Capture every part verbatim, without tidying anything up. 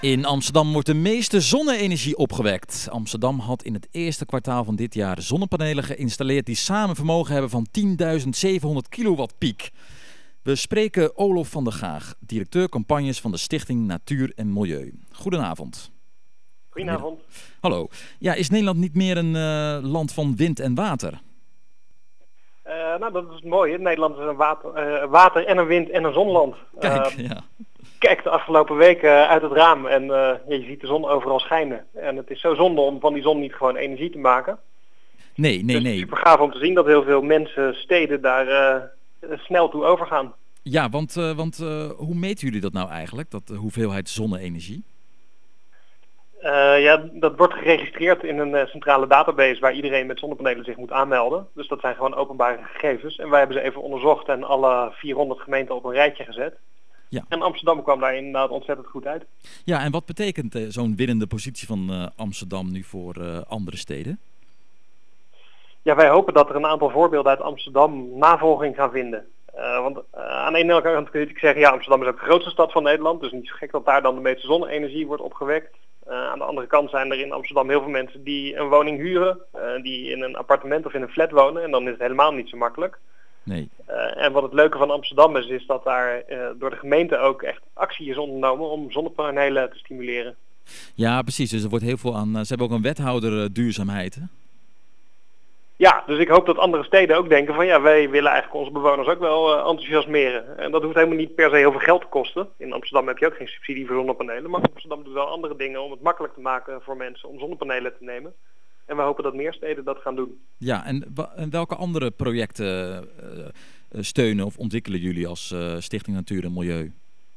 In Amsterdam wordt de meeste zonne-energie opgewekt. Amsterdam had in het eerste kwartaal van dit jaar zonnepanelen geïnstalleerd die samen vermogen hebben van tienduizend zevenhonderd kilowatt piek. We spreken Olof van der Gaag, directeur campagnes van de Stichting Natuur en Milieu. Goedenavond. Goedenavond. Hallo. Ja, is Nederland niet meer een uh, land van wind en water? Uh, nou, dat is het mooie. Nederland is een water, uh, water en een wind en een zonland. Kijk, uh, ja. Kijk de afgelopen weken uit het raam en uh, ja, je ziet de zon overal schijnen. En het is zo zonde om van die zon niet gewoon energie te maken. Nee, nee, dus nee. Het is super gaaf om te zien dat heel veel mensen, steden daar uh, snel toe overgaan. Ja, want, uh, want uh, hoe meten jullie dat nou eigenlijk, dat de hoeveelheid zonne-energie? Uh, ja, dat wordt geregistreerd in een uh, centrale database waar iedereen met zonnepanelen zich moet aanmelden. Dus dat zijn gewoon openbare gegevens. En wij hebben ze even onderzocht en alle vierhonderd gemeenten op een rijtje gezet. Ja. En Amsterdam kwam daar inderdaad ontzettend goed uit. Ja, en wat betekent uh, zo'n winnende positie van uh, Amsterdam nu voor uh, andere steden? Ja, wij hopen dat er een aantal voorbeelden uit Amsterdam navolging gaan vinden. Uh, want uh, aan de ene kant kun je zeggen, ja, Amsterdam is ook de grootste stad van Nederland. Dus niet zo gek dat daar dan de meeste zonne-energie wordt opgewekt. Uh, aan de andere kant zijn er in Amsterdam heel veel mensen die een woning huren. Uh, die in een appartement of in een flat wonen. En dan is het helemaal niet zo makkelijk. Nee. Uh, en wat het leuke van Amsterdam is, is dat daar uh, door de gemeente ook echt actie is ondernomen om zonnepanelen te stimuleren. Ja, precies. Dus er wordt heel veel aan. Ze hebben ook een wethouder uh, duurzaamheid, hè? Ja, dus ik hoop dat andere steden ook denken van ja, wij willen eigenlijk onze bewoners ook wel uh, enthousiasmeren. En dat hoeft helemaal niet per se heel veel geld te kosten. In Amsterdam heb je ook geen subsidie voor zonnepanelen, maar Amsterdam doet wel andere dingen om het makkelijk te maken voor mensen om zonnepanelen te nemen. En we hopen dat meer steden dat gaan doen. Ja, en, en welke andere projecten uh, steunen of ontwikkelen jullie als uh, Stichting Natuur en Milieu?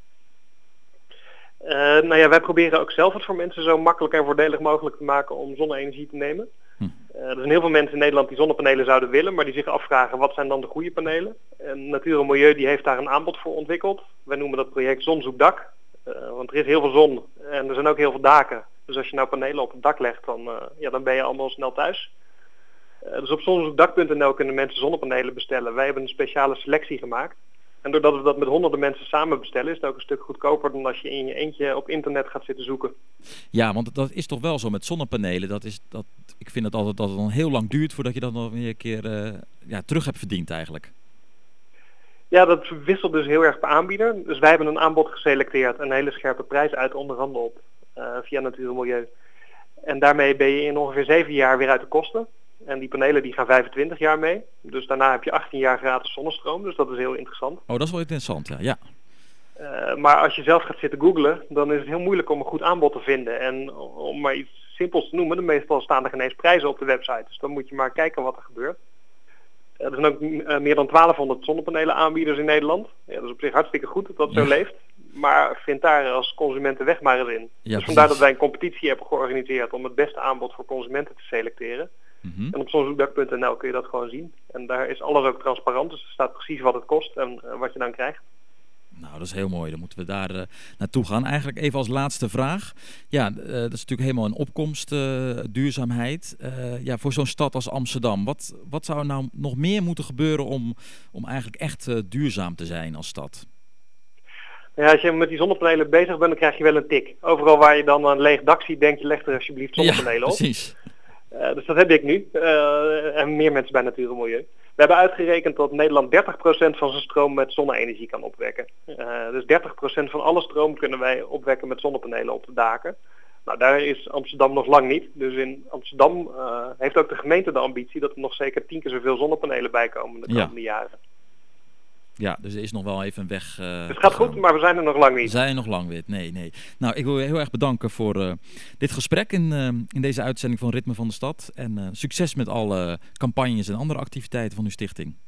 Uh, nou ja, wij proberen ook zelf het voor mensen zo makkelijk en voordelig mogelijk te maken om zonne-energie te nemen. Hm. Uh, er zijn heel veel mensen in Nederland die zonnepanelen zouden willen, maar die zich afvragen wat zijn dan de goede panelen. En Natuur en Milieu die heeft daar een aanbod voor ontwikkeld. Wij noemen dat project Zonzoekdak. Uh, want er is heel veel zon en er zijn ook heel veel daken. Dus als je nou panelen op het dak legt, dan, uh, ja, dan ben je allemaal snel thuis. Uh, dus op zonzoekdak punt n l kunnen mensen zonnepanelen bestellen. Wij hebben een speciale selectie gemaakt. En doordat we dat met honderden mensen samen bestellen, is het ook een stuk goedkoper dan als je in je eentje op internet gaat zitten zoeken. Ja, want dat is toch wel zo met zonnepanelen. Dat is, dat, ik vind het altijd dat het dan heel lang duurt voordat je dat nog weer een keer uh, ja, terug hebt verdiend eigenlijk. Ja, dat wisselt dus heel erg per aanbieder. Dus wij hebben een aanbod geselecteerd, een hele scherpe prijs uit onderhandeld op uh, via Natuur en Milieu. En daarmee ben je in ongeveer zeven jaar weer uit de kosten. En die panelen die gaan vijfentwintig jaar mee. Dus daarna heb je achttien jaar gratis zonnestroom. Dus dat is heel interessant. Oh, dat is wel interessant, ja. ja. Uh, maar als je zelf gaat zitten googlen, dan is het heel moeilijk om een goed aanbod te vinden. En om maar iets simpels te noemen, de meestal staan er geen eens prijzen op de website. Dus dan moet je maar kijken wat er gebeurt. Uh, er zijn ook uh, meer dan twaalfhonderd zonnepanelen aanbieders in Nederland. Ja, dat is op zich hartstikke goed dat dat zo ja. leeft. Maar vind daar als consument de weg maar eens in. Ja, dus vandaar dat wij een competitie hebben georganiseerd om het beste aanbod voor consumenten te selecteren. Mm-hmm. En op zonzoekdak punt n l kun je dat gewoon zien. En daar is alles ook transparant, dus er staat precies wat het kost en uh, wat je dan krijgt. Nou, dat is heel mooi. Dan moeten we daar uh, naartoe gaan. Eigenlijk even als laatste vraag. Ja, uh, dat is natuurlijk helemaal een opkomst, uh, duurzaamheid. Uh, ja, voor zo'n stad als Amsterdam. Wat, wat zou er nou nog meer moeten gebeuren om, om eigenlijk echt uh, duurzaam te zijn als stad? Ja, als je met die zonnepanelen bezig bent, dan krijg je wel een tik. Overal waar je dan een leeg dak ziet, denk je, leg er alsjeblieft zonnepanelen ja, op. Precies. Uh, dus dat heb ik nu. Uh, en meer mensen bij Natuur en Milieu. We hebben uitgerekend dat Nederland dertig procent van zijn stroom met zonne-energie kan opwekken. Uh, dus dertig procent van alle stroom kunnen wij opwekken met zonnepanelen op de daken. Nou, daar is Amsterdam nog lang niet. Dus in Amsterdam uh, heeft ook de gemeente de ambitie dat er nog zeker tien keer zoveel zonnepanelen bij komen de komende ja. jaren. Ja, dus er is nog wel even een weg. Uh, het gaat goed, maar we zijn er nog lang niet. We zijn er nog lang weer. Nee, nee. Nou, ik wil je heel erg bedanken voor uh, dit gesprek in, uh, in deze uitzending van Ritme van de Stad. En uh, succes met alle campagnes en andere activiteiten van uw stichting.